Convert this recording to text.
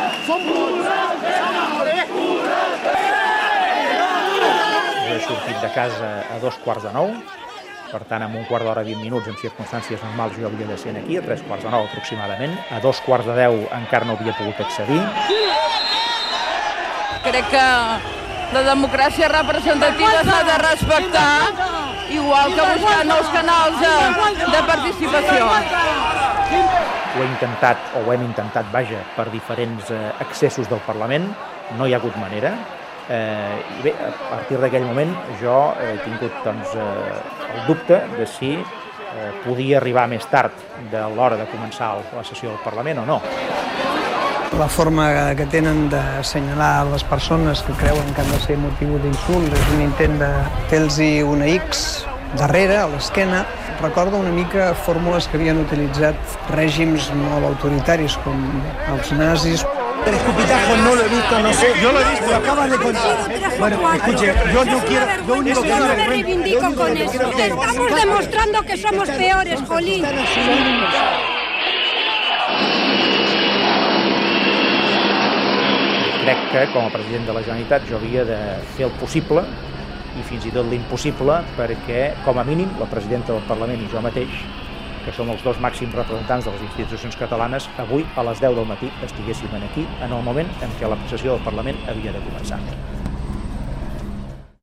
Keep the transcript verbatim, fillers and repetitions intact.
He sortit de casa a dos quarts de nou, per tant, en un quart d'hora, vint minuts, en circumstàncies normals, jo havia de ser aquí, a tres quarts de nou aproximadament. A dos quarts de deu encara no havia pogut accedir. Crec que la democràcia representativa s'ha de respectar, igual que buscar nous canals de, de participació. Ho he intentat, o ho hem intentat, vaja, per diferents eh, accessos del Parlament, no hi ha hagut manera. Eh, I bé, a partir d'aquell moment jo he tingut doncs, eh, el dubte de si eh, podia arribar més tard de l'hora de començar la sessió del Parlament o no. La forma que tenen d'assenyalar les persones que creuen que han de ser motiu d'insult és un intent de fer-los una X darrere, a l'esquena. Recorda una mica fórmules que havien utilitzat règims molt autoritaris com els nazis. El escupitajo no lo he visto, no sé. Yo lo he visto, lo acabas de contar. Bueno, escuche, yo no quiero... Lo único que yo me reivindico con eso. Estamos demostrando que somos peores, jolín. Crec que, com a president de la Generalitat, jo havia de fer el possible i fins i tot l'impossible perquè, com a mínim, la presidenta del Parlament i jo mateix, que som els dos màxims representants de les institucions catalanes, avui a les deu del matí estiguéssim aquí en el moment en què la sessió del Parlament havia de començar.